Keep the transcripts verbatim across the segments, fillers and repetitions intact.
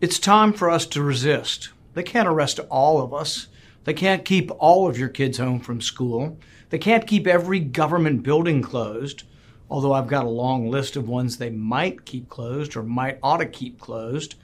It's time for us to resist. They can't arrest all of us. They can't keep all of your kids home from school. They can't keep every government building closed, although I've got a long list of ones they might keep closed or might ought to keep closed.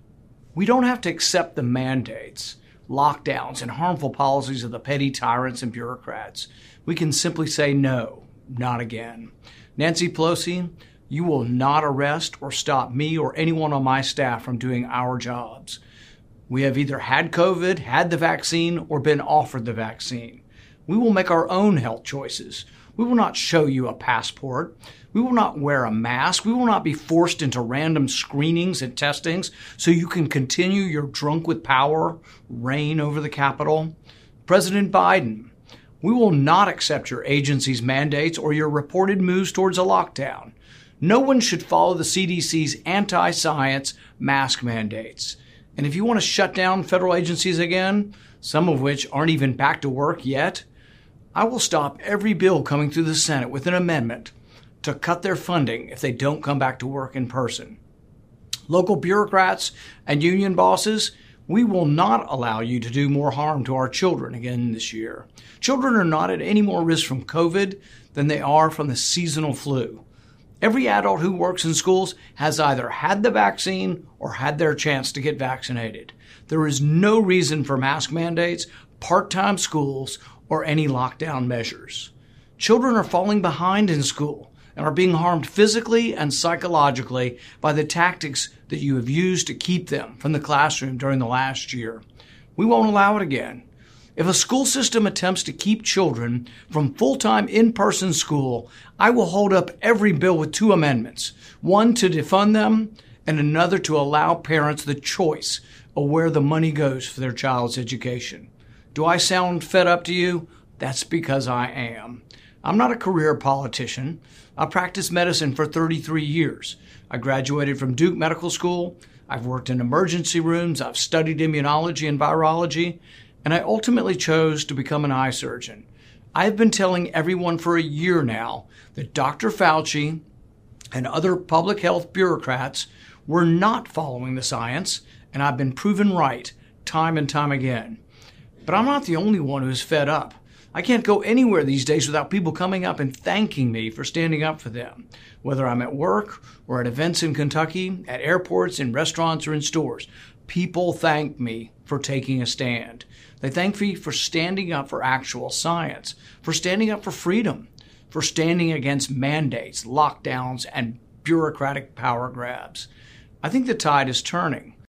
We don't have to accept the mandates, lockdowns, and harmful policies of the petty tyrants and bureaucrats. We can simply say no, not again. Nancy Pelosi, you will not arrest or stop me or anyone on my staff from doing our jobs. We have either had COVID, had the vaccine, or been offered the vaccine. We will make our own health choices. We will not show you a passport. We will not wear a mask. We will not be forced into random screenings and testings so you can continue your drunk with power reign over the Capitol. President Biden, we will not accept your agency's mandates or your reported moves towards a lockdown. No one should follow the C D C's anti-science mask mandates. And if you want to shut down federal agencies again, some of which aren't even back to work yet, I will stop every bill coming through the Senate with an amendment to cut their funding if they don't come back to work in person. Local bureaucrats and union bosses, we will not allow you to do more harm to our children again this year. Children are not at any more risk from COVID than they are from the seasonal flu. Every adult who works in schools has either had the vaccine or had their chance to get vaccinated. There is no reason for mask mandates, part-time schools, or any lockdown measures. Children are falling behind in school and are being harmed physically and psychologically by the tactics that you have used to keep them from the classroom during the last year. We won't allow it again. If a school system attempts to keep children from full-time in-person school, I will hold up every bill with two amendments, one to defund them and another to allow parents the choice of where the money goes for their child's education. Do I sound fed up to you? That's because I am. I'm not a career politician. I practiced medicine for thirty-three years. I graduated from Duke Medical School. I've worked in emergency rooms. I've studied immunology and virology. And I ultimately chose to become an eye surgeon. I've been telling everyone for a year now that Doctor Fauci and other public health bureaucrats were not following the science, and I've been proven right time and time again. But I'm not the only one who's fed up. I can't go anywhere these days without people coming up and thanking me for standing up for them, whether I'm at work or at events in Kentucky, at airports, in restaurants, or in stores. People thank me for taking a stand. They thank me for standing up for actual science, for standing up for freedom, for standing against mandates, lockdowns, and bureaucratic power grabs. I think the tide is turning.